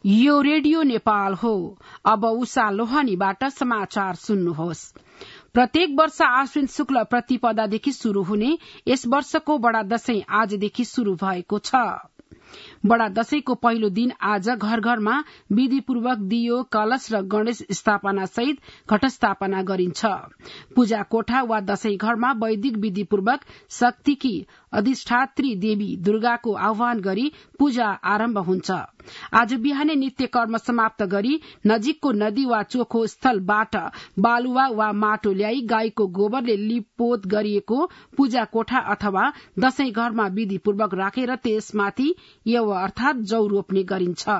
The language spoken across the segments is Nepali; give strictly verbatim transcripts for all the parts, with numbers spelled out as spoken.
यो रेडियो नेपाल हो। अब उषा लोहानीबाट समाचार सुन्नुहोस्। प्रत्येक वर्ष आश्विन शुक्ल प्रतिपदादेखि शुरू हुने यस वर्षको बडा दशैं आजदेखि शुरू भएको छ। बडा दशैंको पहिलो दिन आज घर घरमा विधिपूर्वक दियो, कलश र गणेश स्थापना सहित घटस्थापना गरिन्छ। पूजा कोठा वा दशैं घरमा वैदिक विधिपूर्वक शक्तिकी अधिष्ठात्री देवी दुर्गाको आह्वान गरी पूजा आरम्भ हुन्छ। आज बिहानै नित्य कर्म समाप्त गरी नजिकको नदी वा चोखो स्थलबाट बालुवा वा माटो ल्याई गाईको गोबरले लिपपोत गरिएको पूजा कोठा अथवा दशैं घरमा विधिपूर्वक राखेर त्यसमाथि यव अर्थात जौ रोप्ने गरिन्छ।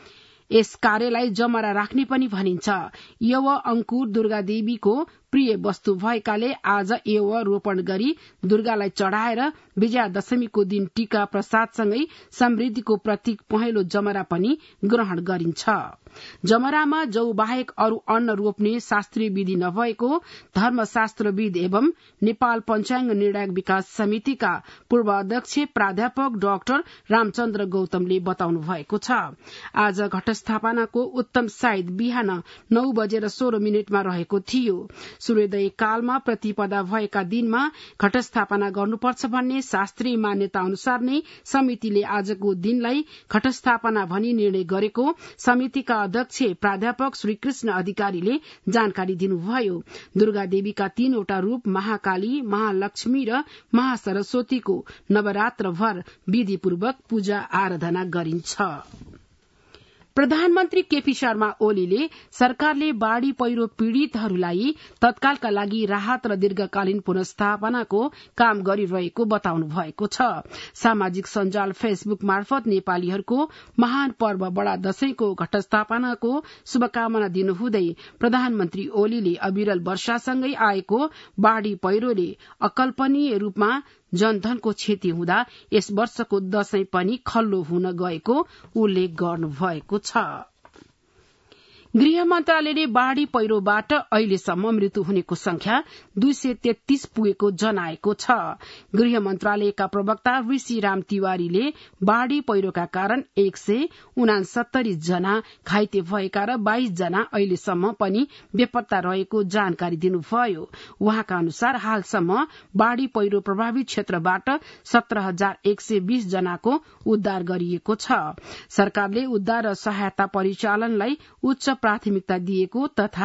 यस कार्यलाई जमरा राख्ने पनि भनिन्छ। यव अंकुर दुर्गा देवीको प्रिय वस्तु भएकाले आज यव रोपण गरी दुर्गालाई चढ़ाएर विजया दशमीको दिन टीका प्रसादसँगै समृद्धिको प्रतीक पहेँलो जमरा पनि ग्रहण गरिन्छ। जमरामा जौ बाहेक अरू अन्न रोप्ने शास्त्रीय विधि नभएको धर्मशास्त्रविद एवं नेपाल पंचाङ्ग निर्णायक विकास समितिका पूर्व अध्यक्ष प्राध्यापक डाक्टर रामचन्द्र गौतमले बताउनु भएको छ। आज घटस्थापनाको उत्तम साइत बिहान नौ बजेर सोह्र मिनटमा रहेको थियो। सूर्योदय कालमा प्रतिपदा भएका दिनमा घटस्थापना गर्नुपर्छ भन्ने शास्त्रीय मान्यता अनुसार नै समितिले आजको दिनलाई घटस्थापना भनी निर्णय गरेको समितिका अध्यक्ष प्राध्यापक श्री कृष्ण अधिकारीले जानकारी दिनुभयो। दुर्गा देवीका तीनवटा रूप महाकाली, महालक्ष्मी र महासरस्वतीको नवरात्रभर विधिपूर्वक पूजा आराधना गरिन्छ। प्रधानमन्त्री केपी शर्मा ओलीले सरकारले बाढ़ी पहिरो पीड़ितहरूलाई तत्कालका लागि राहत र दीर्घकालीन पुनर्स्थापनाको काम गरिरहेको बताउनु भएको छ। सामाजिक सञ्जाल फेसबुक मार्फत नेपालीहरूको महान पर्व बडा दशैंको घटस्थापनाको शुभकामना दिनुहुँदै प्रधानमन्त्री ओलीले अविरल वर्षासँगै आएको बाढ़ी पहिरोले अकल्पनीय रूपमा जनधनको क्षति हुँदा यस वर्षको दशैं पनि खल्लो हुन गएको उल्लेख गर्नुभएको छ। गृह मन्त्रालयले बाढ़ी पहिरोबाट अहिलेसम्म मृत्यु हुनेको संख्या दुई सय तेत्तीस पुगेको जनाएको छ। गृह मन्त्रालयका प्रवक्ता ऋषि राम तिवारीले बाढ़ी पहिरोका कारण एक सय उनासत्तरी जना घाइते भएका र बाइस जना अहिलेसम्म पनि बेपत्ता रहेको जानकारी दिनुभयो। उहाँका अनुसार हालसम्म बाढ़ी पहिरो प्रभावित क्षेत्रबाट सत्र हजार एक सय बीस जनाको उद्धार गरिएको छ। सरकारले उद्धार र सहायता परिचालनलाई उच्च प्राथमिकता दिएको तथा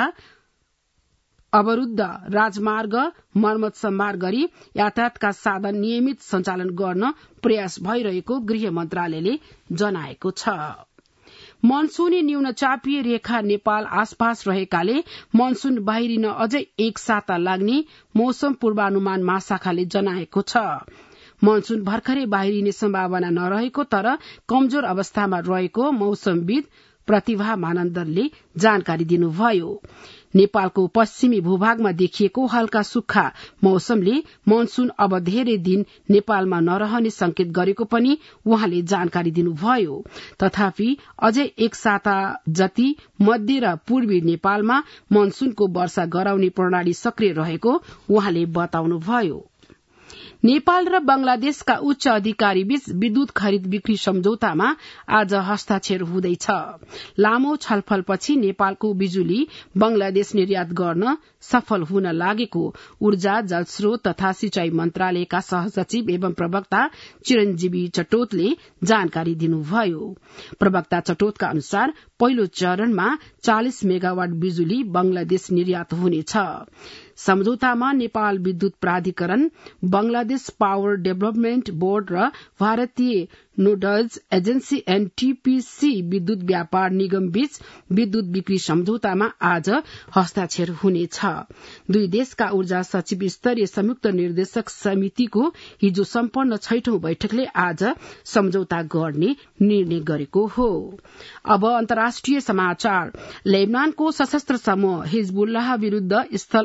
अवरूद्ध राजमार्ग मर्मत सम्भार गरी यातायातका साधन नियमित सञ्चालन गर्न प्रयास भइरहेको गृह मन्त्रालयले जनाएको छ। मनसूनी न्यूनचापीय रेखा नेपाल आसपास रहेकाले मनसून बाहिरिन अझै एक साता लाग्ने मौसम पूर्वानुमान महाशाखाले जनाएको छ। मनसून भर्खरै बाहिरिने सम्भावना नरहेको तर कमजोर अवस्थामा रहेको मौसमविद प्रतिभा मानन्दरले जानकारी दिनुभयो। नेपालको पश्चिमी भूभागमा देखिएको हल्का सुक्खा मौसमले मनसून अब धेरै दिन नेपालमा नरहने संकेत गरेको पनि उहाँले जानकारी दिनुभयो। तथापि अझै एक साता जति मध्य र पूर्वी नेपालमा मनसूनको वर्षा गराउने प्रणाली सक्रिय रहेको उहाँले बताउनुभयो। नेपाल र बंगलादेशका उच्च अधिकारी बीच विद्युत खरिद बिक्री सम्झौतामा आज हस्ताक्षर हुँदैछ। लामो छलफलपछि नेपालको बिजुली बंगलादेश निर्यात गर्न सफल हुन लागेको ऊर्जा जलस्रोत तथा सिंचाई मन्त्रालयका सहसचिव एवं प्रवक्ता चिरञ्जीवी चटोतले जानकारी दिनुभयो। प्रवक्ता चटोतका अनुसार पहिलो चरणमा चालिस मेगावाट बिजुली बंगलादेश निर्यात हुनेछ। सम्झौतामा नेपाल विद्युत प्राधिकरण, बंगलादेश पावर डेभलपमेन्ट बोर्ड र भारतीय नोडल्स एजेन्सी एनटीपीसी विद्युत व्यापार निगम बीच विद्युत बिक्री सम्झौतामा आज हस्ताक्षर हुनेछ। दुई देशका ऊर्जा सचिव स्तरीय संयुक्त निर्देशक समितिको हिजो सम्पन्न छैठौं बैठकले आज सम्झौता गर्ने निर्णय गरेको हो। अब अन्तर्राष्ट्रिय समाचार। लेबनानको सशस्त्र समूह हिजबुल्लाह विरूद्ध स्थल आक्रमण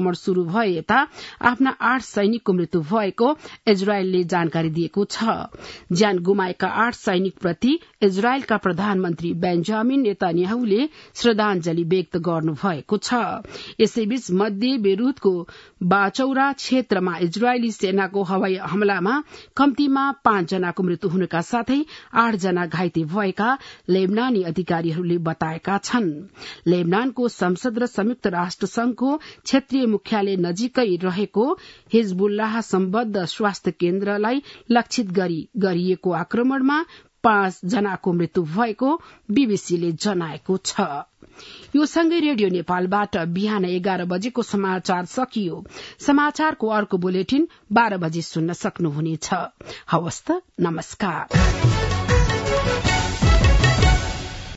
आक्रमण शुरू भए यता आफ्ना आठ सैनिकको मृत्यु भएको इजरायलले जानकारी दिएको छ। ज्यान गुमाएका आठ सैनिकप्रति इजरायलका प्रधानमन्त्री बेन्जामिन नेतान्याहुले श्रद्धांजलि व्यक्त गर्नुभएको छ। यसैबीच मध्य बेरुतको बाचौरा क्षेत्रमा इजरायली सेनाको हवाई हमलामा कम्तीमा पाँच जनाको मृत्यु हुनका साथै आठ जना घाइते भएका लेबनानी अधिकारीहरूले बताएका छन्। लेबनानको संसद र संयुक्त राष्ट्र संघको क्षेत्रीय मुख्यालय नजिकै रहेको हिजबुल्लाह सम्बद्ध स्वास्थ्य केन्द्रलाई लक्षित गरी गरिएको आक्रमणमा पाँच जनाको मृत्यु भएको बीबीसीले जनाएको छ। यो सँगै रेडियो नेपालबाट बिहान एघार बजेको समाचार सकियो। समाचारको अर्को बुलेटिन बाह्र बजे सुन्न सक्नुहुनेछ। हवस् त, नमस्कार।